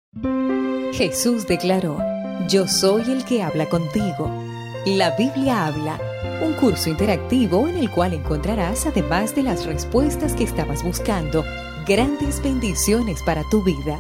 Jesús declaró: "Yo soy el que habla contigo". La Biblia habla, un curso interactivo en el cual encontrarás, además de las respuestas que estabas buscando, grandes bendiciones para tu vida.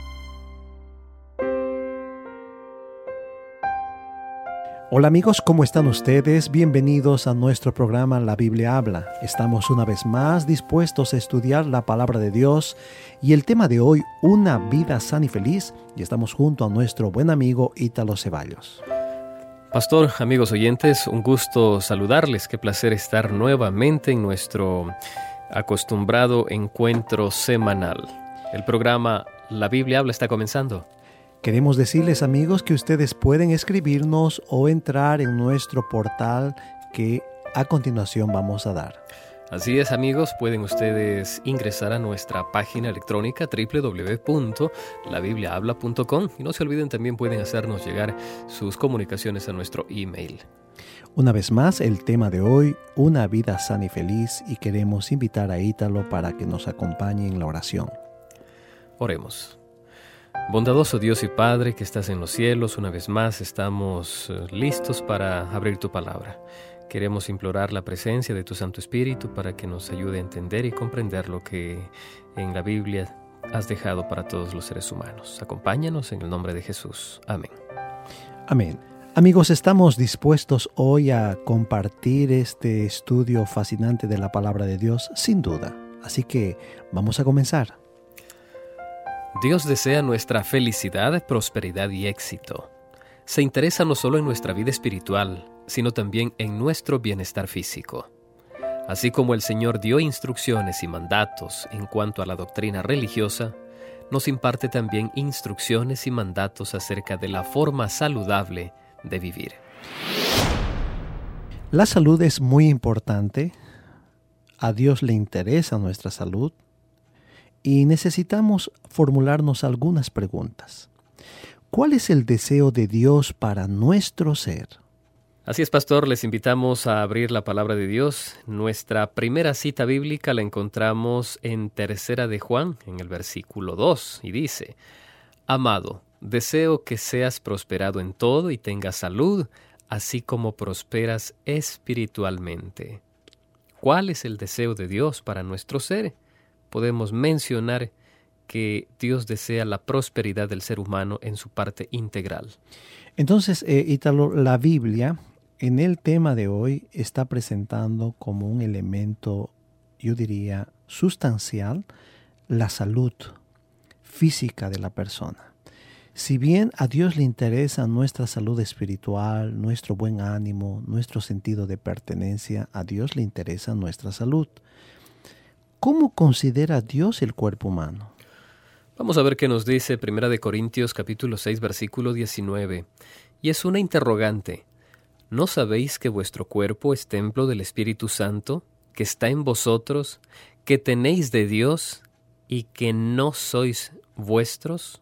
Hola amigos, ¿cómo están ustedes? Bienvenidos a nuestro programa La Biblia Habla. Estamos una vez más dispuestos a estudiar la palabra de Dios y el tema de hoy, una vida sana y feliz, y estamos junto a nuestro buen amigo Ítalo Ceballos. Pastor, amigos oyentes, un gusto saludarles. Qué placer estar nuevamente en nuestro acostumbrado encuentro semanal. El programa La Biblia Habla está comenzando. Queremos decirles, amigos, que ustedes pueden escribirnos o entrar en nuestro portal que a continuación vamos a dar. Así es, amigos, pueden ustedes ingresar a nuestra página electrónica www.labibliahabla.com y no se olviden, también pueden hacernos llegar sus comunicaciones a nuestro email. Una vez más, el tema de hoy, una vida sana y feliz, y queremos invitar a Ítalo para que nos acompañe en la oración. Oremos. Bondadoso Dios y Padre que estás en los cielos, una vez más estamos listos para abrir tu palabra. Queremos implorar la presencia de tu Santo Espíritu para que nos ayude a entender y comprender lo que en la Biblia has dejado para todos los seres humanos. Acompáñanos en el nombre de Jesús. Amén. Amén. Amigos, estamos dispuestos hoy a compartir este estudio fascinante de la palabra de Dios, sin duda. Así que vamos a comenzar. Dios desea nuestra felicidad, prosperidad y éxito. Se interesa no solo en nuestra vida espiritual, sino también en nuestro bienestar físico. Así como el Señor dio instrucciones y mandatos en cuanto a la doctrina religiosa, nos imparte también instrucciones y mandatos acerca de la forma saludable de vivir. La salud es muy importante. A Dios le interesa nuestra salud. Y necesitamos formularnos algunas preguntas. ¿Cuál es el deseo de Dios para nuestro ser? Así es, pastor, les invitamos a abrir la palabra de Dios. Nuestra primera cita bíblica la encontramos en 3 de Juan, en el versículo 2, y dice: Amado, deseo que seas prosperado en todo y tengas salud, así como prosperas espiritualmente. ¿Cuál es el deseo de Dios para nuestro ser? Podemos mencionar que Dios desea la prosperidad del ser humano en su parte integral. Entonces, Ítalo, la Biblia en el tema de hoy está presentando como un elemento, yo diría, sustancial, la salud física de la persona. Si bien a Dios le interesa nuestra salud espiritual, nuestro buen ánimo, nuestro sentido de pertenencia, a Dios le interesa nuestra salud. ¿Cómo considera Dios el cuerpo humano? Vamos a ver qué nos dice 1 Corintios capítulo 6, versículo 19. Y es una interrogante. ¿No sabéis que vuestro cuerpo es templo del Espíritu Santo, que está en vosotros, que tenéis de Dios y que no sois vuestros?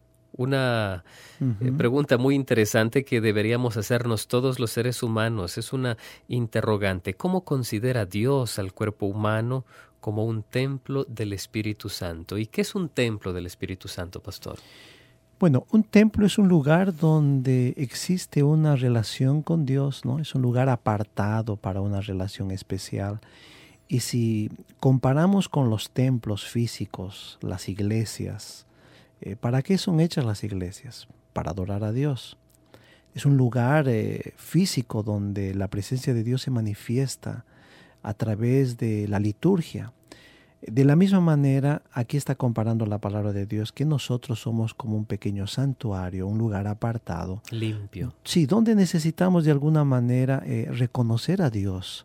Una pregunta muy interesante que deberíamos hacernos todos los seres humanos. Es una interrogante. ¿Cómo considera Dios al cuerpo humano como un templo del Espíritu Santo? ¿Y qué es un templo del Espíritu Santo, pastor? Bueno, un templo es un lugar donde existe una relación con Dios, ¿no? Es un lugar apartado para una relación especial. Y si comparamos con los templos físicos, las iglesias, ¿para qué son hechas las iglesias? Para adorar a Dios. Es un lugar físico donde la presencia de Dios se manifiesta a través de la liturgia. De la misma manera, aquí está comparando la palabra de Dios que nosotros somos como un pequeño santuario, un lugar apartado. Limpio. Sí, donde necesitamos de alguna manera reconocer a Dios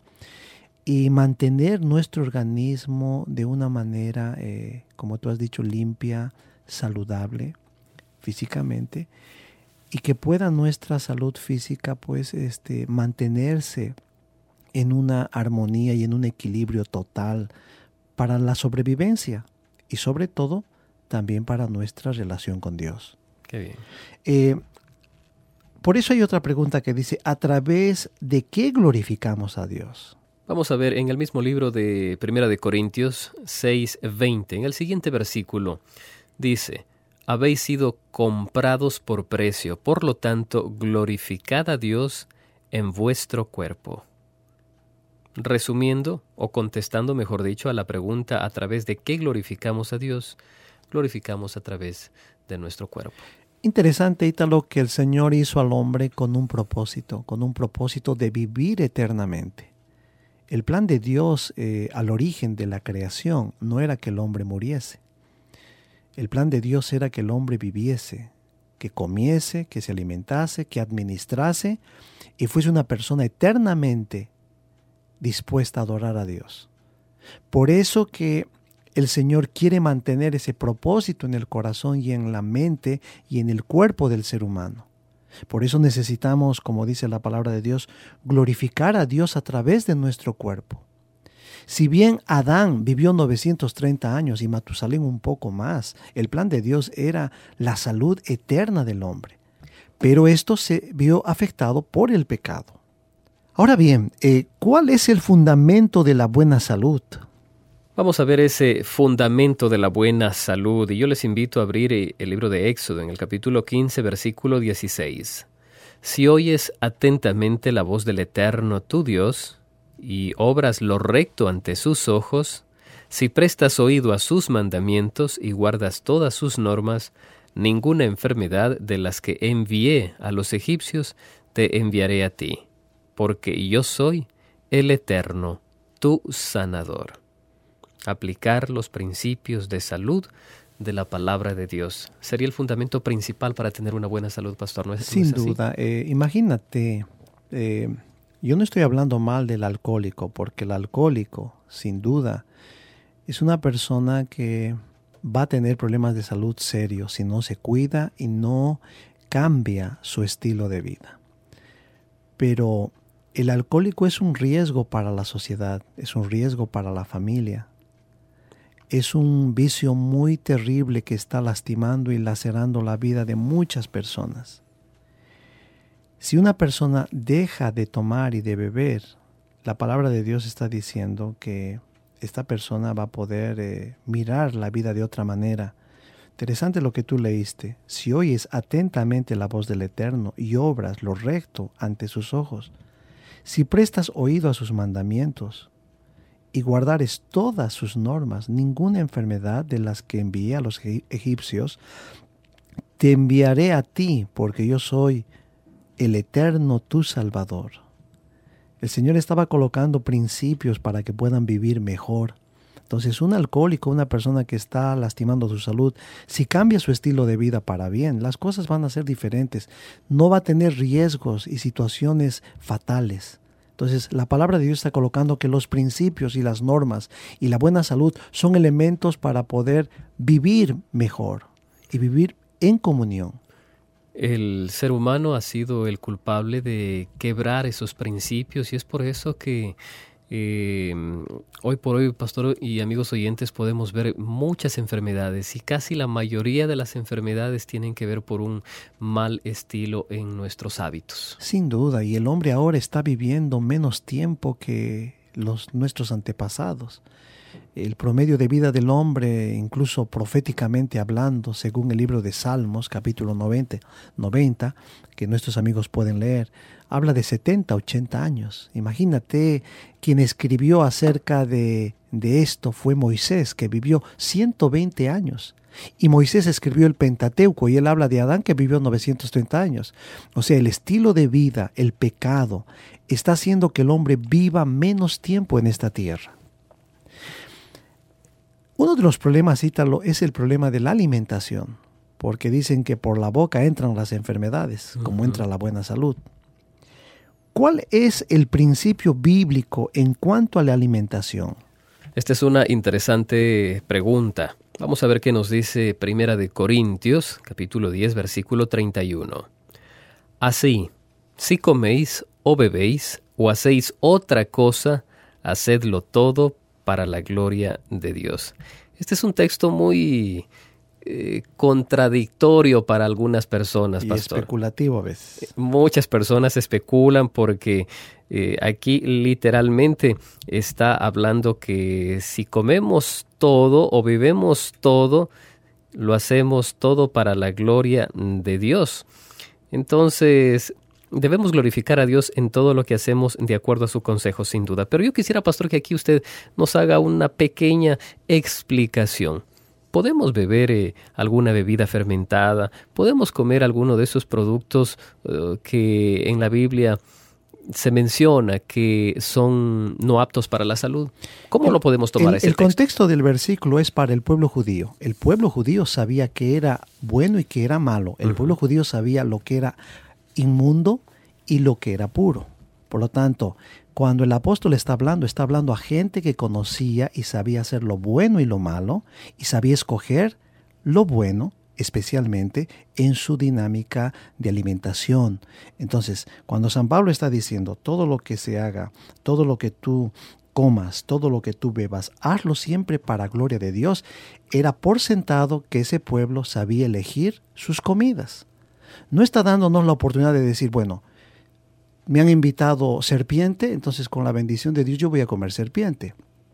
y mantener nuestro organismo de una manera, como tú has dicho, limpia, saludable físicamente, y que pueda nuestra salud física pues mantenerse en una armonía y en un equilibrio total para la sobrevivencia y sobre todo también para nuestra relación con Dios. Qué bien. Por eso hay otra pregunta que dice, ¿a través de qué glorificamos a Dios? Vamos a ver en el mismo libro de 1 de Corintios 6:20, en el siguiente versículo, dice: habéis sido comprados por precio, por lo tanto, glorificad a Dios en vuestro cuerpo. Resumiendo, o contestando, mejor dicho, a la pregunta ¿a través de qué glorificamos a Dios? Glorificamos a través de nuestro cuerpo. Interesante, Ítalo, que el Señor hizo al hombre con un propósito de vivir eternamente. El plan de Dios al origen de la creación no era que el hombre muriese. El plan de Dios era que el hombre viviese, que comiese, que se alimentase, que administrase y fuese una persona eternamente dispuesta a adorar a Dios. Por eso que el Señor quiere mantener ese propósito en el corazón y en la mente y en el cuerpo del ser humano. Por eso necesitamos, como dice la palabra de Dios, glorificar a Dios a través de nuestro cuerpo. Si bien Adán vivió 930 años y Matusalén un poco más, el plan de Dios era la salud eterna del hombre. Pero esto se vio afectado por el pecado. Ahora bien, ¿cuál es el fundamento de la buena salud? Vamos a ver ese fundamento de la buena salud, y yo les invito a abrir el libro de Éxodo en el capítulo 15, versículo 16. Si oyes atentamente la voz del Eterno tu Dios, y obras lo recto ante sus ojos, si prestas oído a sus mandamientos y guardas todas sus normas, ninguna enfermedad de las que envié a los egipcios te enviaré a ti, porque yo soy el Eterno, tu sanador. Aplicar los principios de salud de la palabra de Dios sería el fundamento principal para tener una buena salud, pastor. ¿No es Sin así? duda. Imagínate, yo no estoy hablando mal del alcohólico, porque el alcohólico, sin duda, es una persona que va a tener problemas de salud serios si no se cuida y no cambia su estilo de vida. Pero el alcohólico es un riesgo para la sociedad, es un riesgo para la familia. Es un vicio muy terrible que está lastimando y lacerando la vida de muchas personas. Si una persona deja de tomar y de beber, la palabra de Dios está diciendo que esta persona va a poder mirar la vida de otra manera. Interesante lo que tú leíste. Si oyes atentamente la voz del Eterno y obras lo recto ante sus ojos, si prestas oído a sus mandamientos y guardares todas sus normas, ninguna enfermedad de las que envié a los egipcios te enviaré a ti, porque yo soy el Eterno tu Salvador. El Señor estaba colocando principios para que puedan vivir mejor. Entonces, un alcohólico, una persona que está lastimando su salud, si cambia su estilo de vida para bien, las cosas van a ser diferentes. No va a tener riesgos y situaciones fatales. Entonces, la palabra de Dios está colocando que los principios y las normas y la buena salud son elementos para poder vivir mejor y vivir en comunión. El ser humano ha sido el culpable de quebrar esos principios y es por eso que hoy por hoy, pastor y amigos oyentes, podemos ver muchas enfermedades y casi la mayoría de las enfermedades tienen que ver por un mal estilo en nuestros hábitos. Sin duda, y el hombre ahora está viviendo menos tiempo que nuestros antepasados. El promedio de vida del hombre, incluso proféticamente hablando, según el libro de Salmos, capítulo 90, que nuestros amigos pueden leer, habla de 70, 80 años. Imagínate, quien escribió acerca de esto fue Moisés, que vivió 120 años. Y Moisés escribió el Pentateuco y él habla de Adán, que vivió 930 años. O sea, el estilo de vida, el pecado, está haciendo que el hombre viva menos tiempo en esta tierra. Uno de los problemas, Ítalo, es el problema de la alimentación, porque dicen que por la boca entran las enfermedades, como entra la buena salud. ¿Cuál es el principio bíblico en cuanto a la alimentación? Esta es una interesante pregunta. Vamos a ver qué nos dice Primera de Corintios, capítulo 10, versículo 31. Así, si coméis o bebéis o hacéis otra cosa, hacedlo todo para la gloria de Dios. Este es un texto muy contradictorio para algunas personas, y pastor. Especulativo a veces. Muchas personas especulan porque aquí literalmente está hablando que si comemos todo o bebemos todo, lo hacemos todo para la gloria de Dios. Entonces, debemos glorificar a Dios en todo lo que hacemos de acuerdo a su consejo, sin duda. Pero yo quisiera, pastor, que aquí usted nos haga una pequeña explicación. ¿Podemos beber alguna bebida fermentada? ¿Podemos comer alguno de esos productos que en la Biblia se menciona que son no aptos para la salud? ¿Cómo lo podemos tomar ese texto? El contexto del versículo es para el pueblo judío. El pueblo judío sabía que era bueno y que era malo. El pueblo judío sabía lo que era inmundo y lo que era puro. Por lo tanto, cuando el apóstol está hablando a gente que conocía y sabía hacer lo bueno y lo malo, y sabía escoger lo bueno, especialmente en su dinámica de alimentación. Entonces, cuando San Pablo está diciendo todo lo que se haga, todo lo que tú comas, todo lo que tú bebas, hazlo siempre para gloria de Dios, era por sentado que ese pueblo sabía elegir sus comidas. No está dándonos la oportunidad de decir, bueno, me han invitado serpiente, entonces con la bendición de Dios yo voy a comer serpiente.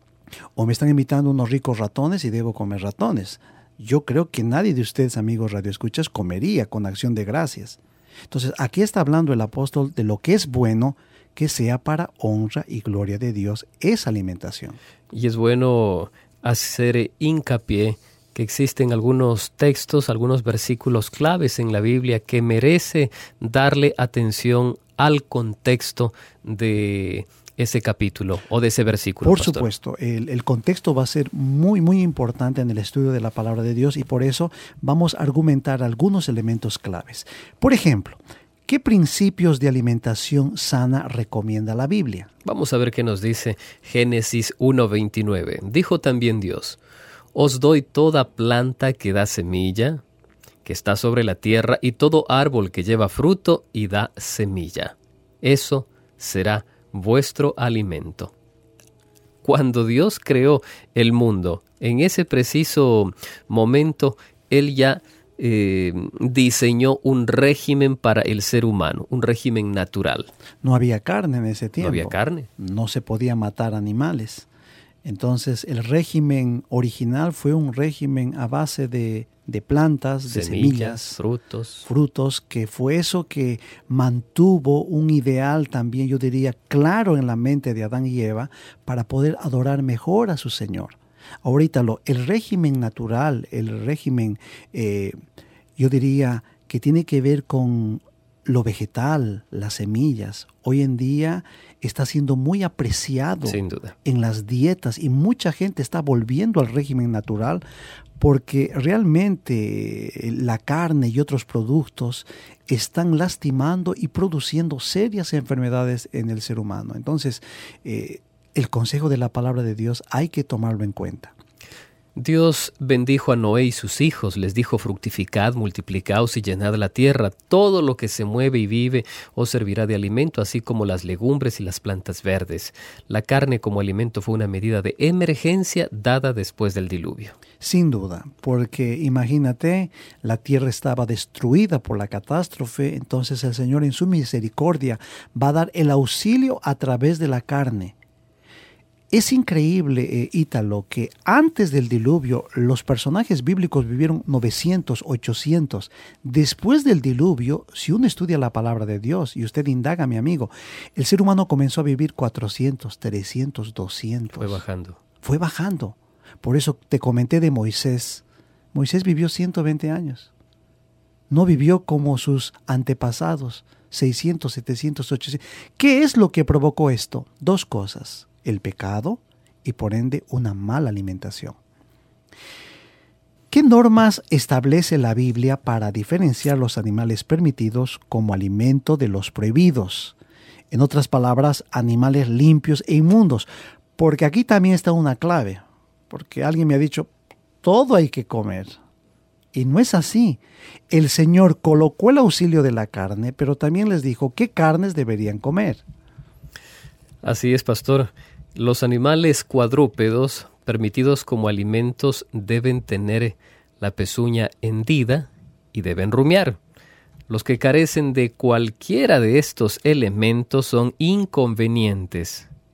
O me están invitando unos ricos ratones y debo comer ratones. Yo creo que nadie de ustedes, amigos radioescuchas, comería con acción de gracias. Entonces, aquí está hablando el apóstol de lo que es bueno, que sea para honra y gloria de Dios, esa alimentación. Y es bueno hacer hincapié que existen algunos textos, algunos versículos claves en la Biblia que merece darle atención al contexto de ese capítulo o de ese versículo. Por pastor. supuesto, el contexto va a ser muy, muy importante en el estudio de la palabra de Dios y por eso vamos a argumentar algunos elementos claves. Por ejemplo, ¿qué principios de alimentación sana recomienda la Biblia? Vamos a ver qué nos dice Génesis 1:29. Dijo también Dios: os doy toda planta que da semilla, que está sobre la tierra, y todo árbol que lleva fruto y da semilla. Eso será vuestro alimento. Cuando Dios creó el mundo, en ese preciso momento, Él ya diseñó un régimen para el ser humano, un régimen natural. No había carne en ese tiempo. No había carne. No se podía matar animales. Entonces, el régimen original fue un régimen a base de plantas, de semillas, frutos, que fue eso que mantuvo un ideal también, yo diría, claro en la mente de Adán y Eva para poder adorar mejor a su Señor. Ahorita el régimen natural, el régimen, yo diría, que tiene que ver con lo vegetal, las semillas, hoy en día está siendo muy apreciado en las dietas y mucha gente está volviendo al régimen natural porque realmente la carne y otros productos están lastimando y produciendo serias enfermedades en el ser humano. Entonces, el consejo de la palabra de Dios hay que tomarlo en cuenta. Dios bendijo a Noé y sus hijos, les dijo: fructificad, multiplicaos y llenad la tierra. Todo lo que se mueve y vive os servirá de alimento, así como las legumbres y las plantas verdes. La carne como alimento fue una medida de emergencia dada después del diluvio. Sin duda, porque imagínate, la tierra estaba destruida por la catástrofe, entonces el Señor en su misericordia va a dar el auxilio a través de la carne. Es increíble, Ítalo, que antes del diluvio los personajes bíblicos vivieron 900, 800. Después del diluvio, si uno estudia la palabra de Dios, y usted indaga, mi amigo, el ser humano comenzó a vivir 400, 300, 200. Fue bajando. Por eso te comenté de Moisés. Moisés vivió 120 años. No vivió como sus antepasados, 600, 700, 800. ¿Qué es lo que provocó esto? Dos cosas. El pecado y por ende una mala alimentación. ¿Qué normas establece la Biblia para diferenciar los animales permitidos como alimento de los prohibidos? En otras palabras, animales limpios e inmundos. Porque aquí también está una clave. Porque alguien me ha dicho, todo hay que comer. Y no es así. El Señor colocó el auxilio de la carne, pero también les dijo qué carnes deberían comer. Así es, pastor. Los animales cuadrúpedos permitidos como alimentos deben tener la pezuña hendida y deben rumiar. Los que carecen de cualquiera de estos elementos son inconvenientes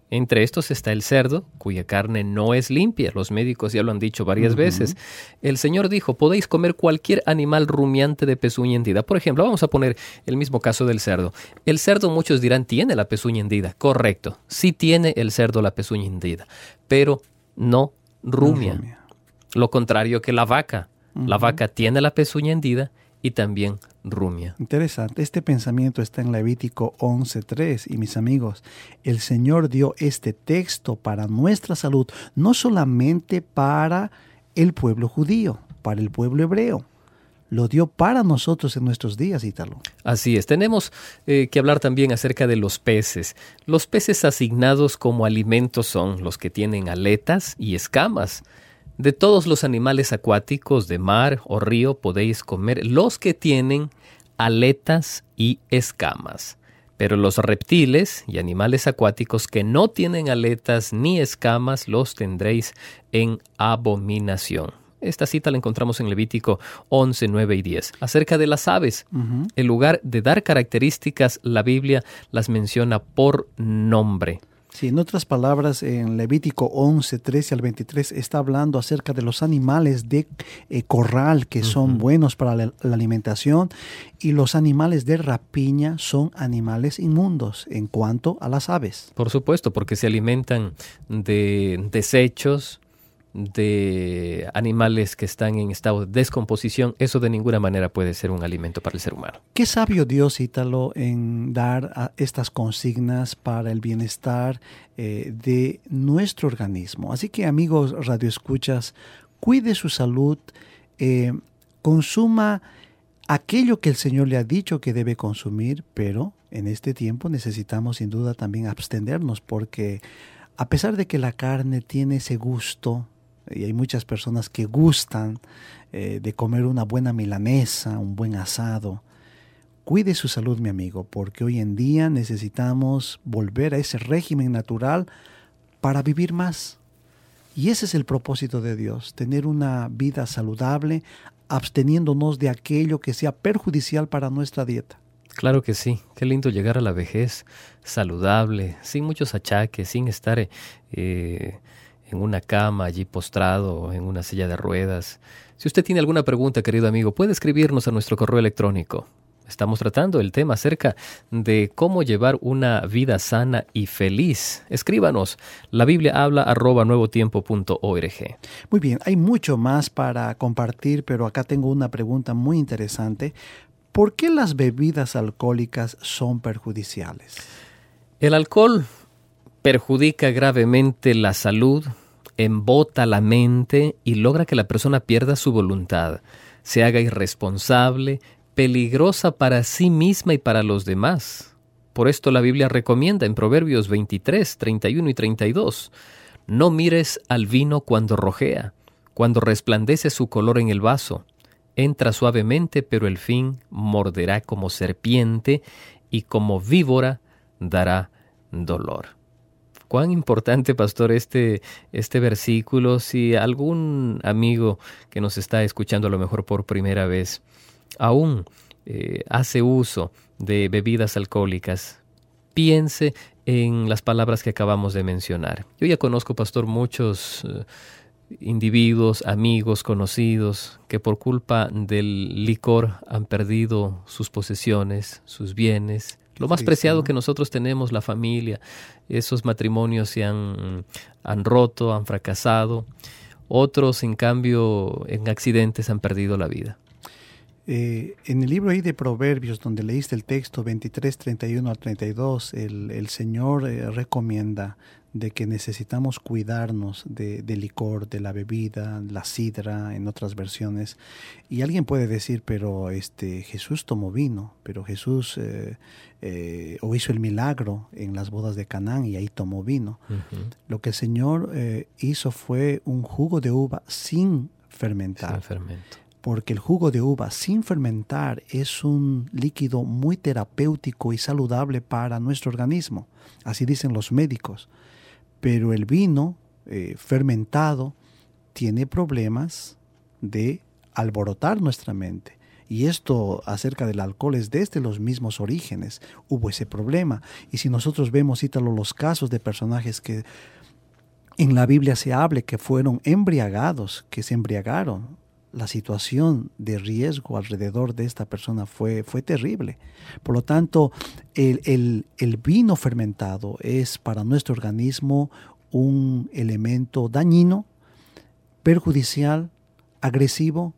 Entre estos está el cerdo, cuya carne no es limpia. Los médicos ya lo han dicho varias veces. El Señor dijo, podéis comer cualquier animal rumiante de pezuña hendida. Por ejemplo, vamos a poner el mismo caso del cerdo. El cerdo, muchos dirán, tiene la pezuña hendida. Correcto, sí tiene el cerdo la pezuña hendida, pero no rumia. Lo contrario que la vaca. La vaca tiene la pezuña hendida y también rumia. Interesante. Este pensamiento está en Levítico 11:3. Y mis amigos, el Señor dio este texto para nuestra salud, no solamente para el pueblo judío, para el pueblo hebreo. Lo dio para nosotros en nuestros días, Ítalo. Así es. Tenemos que hablar también acerca de los peces. Los peces asignados como alimentos son los que tienen aletas y escamas. De todos los animales acuáticos de mar o río podéis comer los que tienen aletas y escamas. Pero los reptiles y animales acuáticos que no tienen aletas ni escamas los tendréis en abominación. Esta cita la encontramos en Levítico 11, 9 y 10. Acerca de las aves, en lugar de dar características, la Biblia las menciona por nombre. Sí, en otras palabras, en Levítico 11, 13 al 23 está hablando acerca de los animales de corral que son buenos para la alimentación, y los animales de rapiña son animales inmundos en cuanto a las aves. Por supuesto, porque se alimentan de desechos, de animales que están en estado de descomposición. Eso de ninguna manera puede ser un alimento para el ser humano. Qué sabio Dios, Ítalo, en dar estas consignas para el bienestar de nuestro organismo. Así que, amigos radioescuchas, cuide su salud, consuma aquello que el Señor le ha dicho que debe consumir, pero en este tiempo necesitamos sin duda también abstenernos, porque a pesar de que la carne tiene ese gusto, y hay muchas personas que gustan de comer una buena milanesa, un buen asado, cuide su salud, mi amigo, porque hoy en día necesitamos volver a ese régimen natural para vivir más. Y ese es el propósito de Dios, tener una vida saludable, absteniéndonos de aquello que sea perjudicial para nuestra dieta. Claro que sí, qué lindo llegar a la vejez saludable, sin muchos achaques, sin estar en una cama allí postrado, en una silla de ruedas. Si usted tiene alguna pregunta, querido amigo, puede escribirnos a nuestro correo electrónico. Estamos tratando el tema acerca de cómo llevar una vida sana y feliz. Escríbanos, labibliahabla@nuevotiempo.org. Muy bien, hay mucho más para compartir, pero acá tengo una pregunta muy interesante. ¿Por qué las bebidas alcohólicas son perjudiciales? El alcohol perjudica gravemente la salud, embota la mente y logra que la persona pierda su voluntad, se haga irresponsable, peligrosa para sí misma y para los demás. Por esto la Biblia recomienda en Proverbios 23, 31 y 32, no mires al vino cuando rojea, cuando resplandece su color en el vaso. Entra suavemente, pero el fin morderá como serpiente y como víbora dará dolor. Cuán importante, pastor, este versículo. Si algún amigo que nos está escuchando a lo mejor por primera vez aún hace uso de bebidas alcohólicas, piense en las palabras que acabamos de mencionar. Yo ya conozco, pastor, muchos individuos, amigos, conocidos, que por culpa del licor han perdido sus posesiones, sus bienes, lo más preciado que nosotros tenemos, la familia. Esos matrimonios se han roto, han fracasado. Otros, en cambio, en accidentes han perdido la vida. En el libro ahí de Proverbios, donde leíste el texto 23, 31 al 32, el Señor recomienda de que necesitamos cuidarnos del licor, de la bebida, la sidra, en otras versiones. Y alguien puede decir, pero Jesús tomó vino, pero Jesús o hizo el milagro en las bodas de Canaán y ahí tomó vino. Uh-huh. Lo que el Señor hizo fue un jugo de uva sin fermentar. Sin fermento. Porque el jugo de uva sin fermentar es un líquido muy terapéutico y saludable para nuestro organismo. Así dicen los médicos. Pero el vino fermentado tiene problemas de alborotar nuestra mente. Y esto acerca del alcohol es desde los mismos orígenes. Hubo ese problema. Y si nosotros vemos, Ítalo, los casos de personajes que en la Biblia se hable que fueron embriagados, que se embriagaron, la situación de riesgo alrededor de esta persona fue terrible. Por lo tanto, el vino fermentado es para nuestro organismo un elemento dañino, perjudicial, agresivo,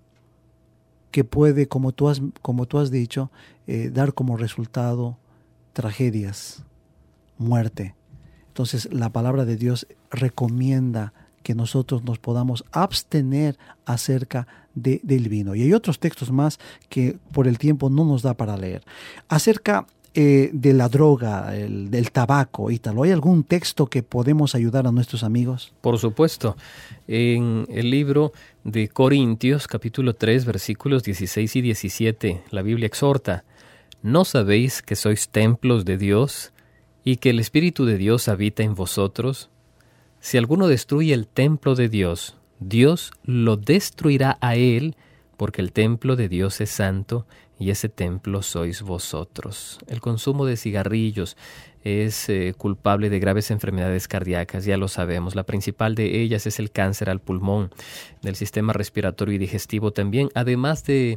que puede, como tú has dicho, dar como resultado tragedias, muerte. Entonces, la palabra de Dios recomienda que nosotros nos podamos abstener acerca del vino. Y hay otros textos más que por el tiempo no nos da para leer. Acerca de la droga, del tabaco, Ítalo, ¿hay algún texto que podemos ayudar a nuestros amigos? Por supuesto. En el libro de Corintios, capítulo 3, versículos 16 y 17, la Biblia exhorta: ¿no sabéis que sois templos de Dios y que el Espíritu de Dios habita en vosotros? Si alguno destruye el templo de Dios, Dios lo destruirá a él, porque el templo de Dios es santo y ese templo sois vosotros. El consumo de cigarrillos es culpable de graves enfermedades cardíacas, ya lo sabemos. La principal de ellas es el cáncer al pulmón, del sistema respiratorio y digestivo también, además de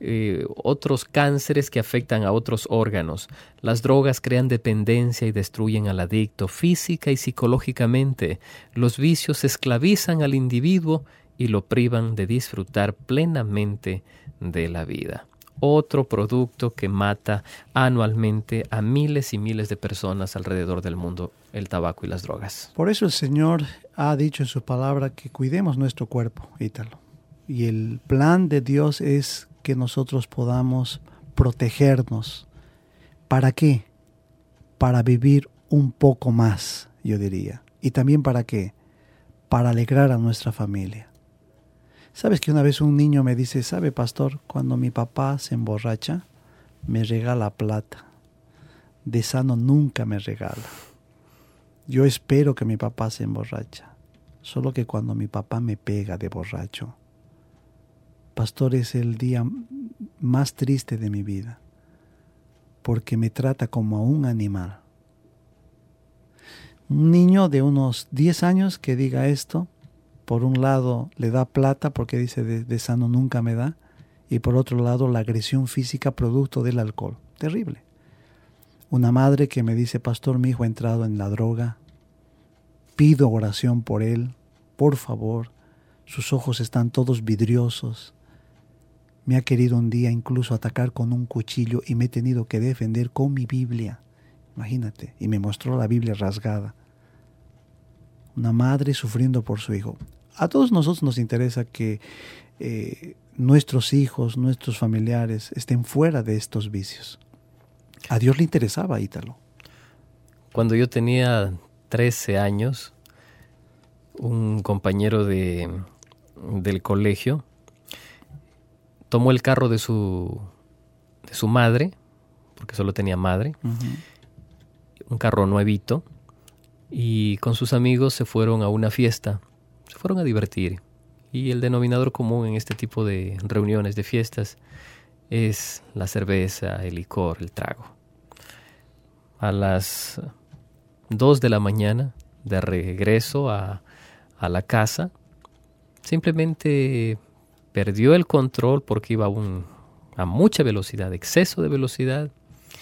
otros cánceres que afectan a otros órganos. Las drogas crean dependencia y destruyen al adicto física y psicológicamente. Los vicios esclavizan al individuo y lo privan de disfrutar plenamente de la vida. Otro producto que mata anualmente a miles y miles de personas alrededor del mundo, el tabaco y las drogas. Por eso el Señor ha dicho en su palabra que cuidemos nuestro cuerpo, Ítalo. Y el plan de Dios es que nosotros podamos protegernos. ¿Para qué? Para vivir un poco más, yo diría. Y también ¿para qué? Para alegrar a nuestra familia. ¿Sabes que una vez un niño me dice, ¿sabe, pastor? Cuando mi papá se emborracha, me regala plata. De sano nunca me regala. Yo espero que mi papá se emborracha. Solo que cuando mi papá me pega de borracho, pastor, es el día más triste de mi vida. Porque me trata como a un animal. Un niño de unos 10 años que diga esto, por un lado le da plata porque dice de sano nunca me da, y por otro lado la agresión física producto del alcohol. Terrible. Una madre que me dice, pastor, mi hijo ha entrado en la droga, pido oración por él, por favor, sus ojos están todos vidriosos, me ha querido un día incluso atacar con un cuchillo y me he tenido que defender con mi Biblia. Imagínate, y me mostró la Biblia rasgada. Una madre sufriendo por su hijo. A todos nosotros nos interesa que nuestros hijos, nuestros familiares estén fuera de estos vicios. A Dios le interesaba, Ítalo. Cuando yo tenía 13 años, un compañero del colegio tomó el carro de su madre, porque solo tenía madre, un carro nuevito, y con sus amigos se fueron a una fiesta, se fueron a divertir. Y el denominador común en este tipo de reuniones, de fiestas, es la cerveza, el licor, el trago. A las 2 de la mañana, de regreso a la casa, simplemente perdió el control porque iba a mucha velocidad, exceso de velocidad.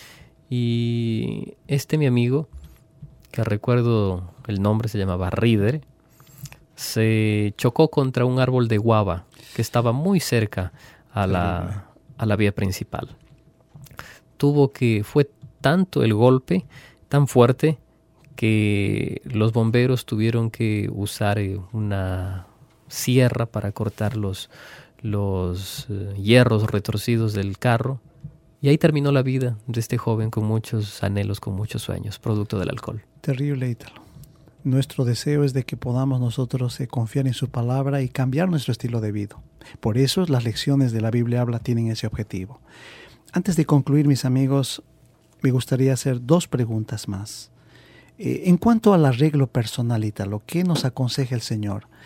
Y mi amigo, que recuerdo el nombre, se llamaba Rider, se chocó contra un árbol de guava que estaba muy cerca a la vía principal. Fue tanto el golpe, tan fuerte, que los bomberos tuvieron que usar una sierra para cortar los hierros retorcidos del carro. Y ahí terminó la vida de este joven con muchos anhelos, con muchos sueños, producto del alcohol. Terrible, Ítalo. Nuestro deseo es de que podamos nosotros confiar en su palabra y cambiar nuestro estilo de vida. Por eso las lecciones de la Biblia Habla tienen ese objetivo. Antes de concluir, mis amigos, me gustaría hacer 2 preguntas más. En cuanto al arreglo personal, Ítalo, ¿qué nos aconseja el Señor?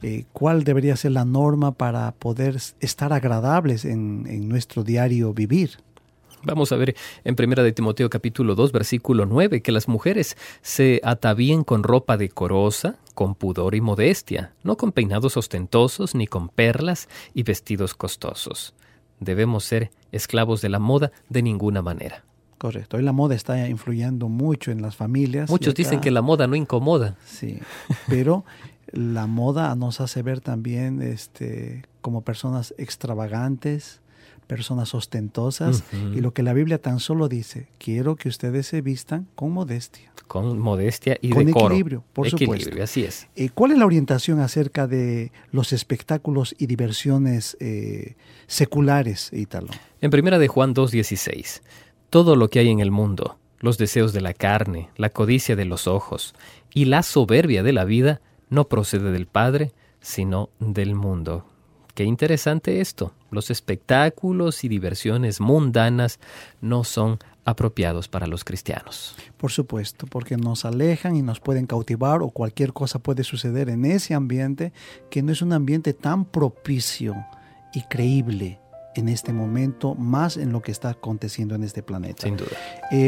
¿Cuál debería ser la norma para poder estar agradables en nuestro diario vivir? Vamos a ver en 1 de Timoteo capítulo 2, versículo 9, que las mujeres se atavíen con ropa decorosa, con pudor y modestia, no con peinados ostentosos, ni con perlas y vestidos costosos. Debemos ser esclavos de la moda de ninguna manera. Correcto. Hoy la moda está influyendo mucho en las familias. Muchos dicen que la moda no incomoda. Sí, pero la moda nos hace ver también como personas extravagantes, personas ostentosas, y lo que la Biblia tan solo dice, quiero que ustedes se vistan con modestia. Con modestia y con decoro. Equilibrio, por supuesto. Así es. ¿Cuál es la orientación acerca de los espectáculos y diversiones seculares, Ítalo? En 1 de Juan 2:16, todo lo que hay en el mundo, los deseos de la carne, la codicia de los ojos y la soberbia de la vida, no procede del Padre, sino del mundo. Qué interesante esto. Los espectáculos y diversiones mundanas no son apropiados para los cristianos. Por supuesto, porque nos alejan y nos pueden cautivar, o cualquier cosa puede suceder en ese ambiente que no es un ambiente tan propicio y creíble en este momento, más en lo que está aconteciendo en este planeta. Sin duda.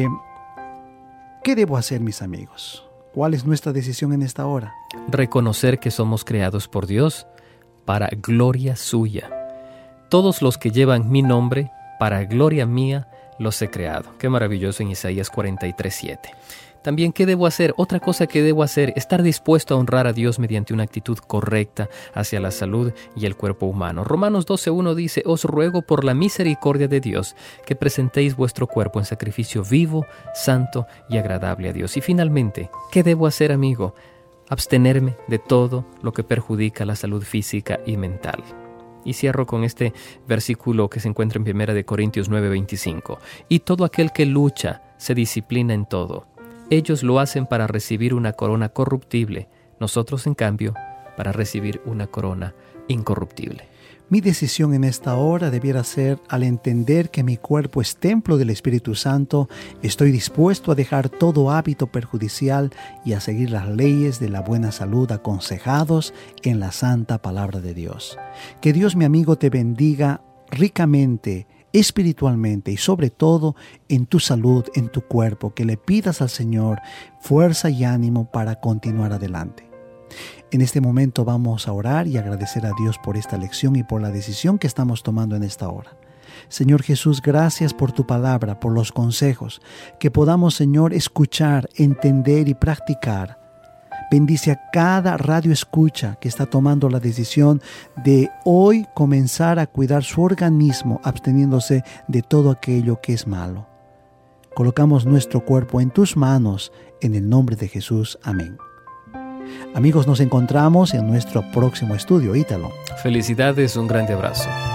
¿Qué debo hacer, mis amigos? ¿Cuál es nuestra decisión en esta hora? Reconocer que somos creados por Dios para gloria suya. Todos los que llevan mi nombre, para gloria mía, los he creado. Qué maravilloso en Isaías 43:7. También, ¿qué debo hacer? Otra cosa que debo hacer, estar dispuesto a honrar a Dios mediante una actitud correcta hacia la salud y el cuerpo humano. Romanos 12:1 dice, os ruego por la misericordia de Dios que presentéis vuestro cuerpo en sacrificio vivo, santo y agradable a Dios. Y finalmente, ¿qué debo hacer, amigo? Abstenerme de todo lo que perjudica la salud física y mental. Y cierro con este versículo que se encuentra en 1 de Corintios 9:25. Y todo aquel que lucha se disciplina en todo. Ellos lo hacen para recibir una corona corruptible, nosotros en cambio para recibir una corona incorruptible. Mi decisión en esta hora debiera ser, al entender que mi cuerpo es templo del Espíritu Santo, estoy dispuesto a dejar todo hábito perjudicial y a seguir las leyes de la buena salud aconsejados en la santa palabra de Dios. Que Dios, mi amigo, te bendiga ricamente, espiritualmente y sobre todo en tu salud, en tu cuerpo, que le pidas al Señor fuerza y ánimo para continuar adelante. En este momento vamos a orar y agradecer a Dios por esta lección y por la decisión que estamos tomando en esta hora. Señor Jesús, gracias por tu palabra, por los consejos, que podamos, Señor, escuchar, entender y practicar. Bendice a cada radio escucha que está tomando la decisión de hoy comenzar a cuidar su organismo, absteniéndose de todo aquello que es malo. Colocamos nuestro cuerpo en tus manos, en el nombre de Jesús. Amén. Amigos, nos encontramos en nuestro próximo estudio. Ítalo. Felicidades, un grande abrazo.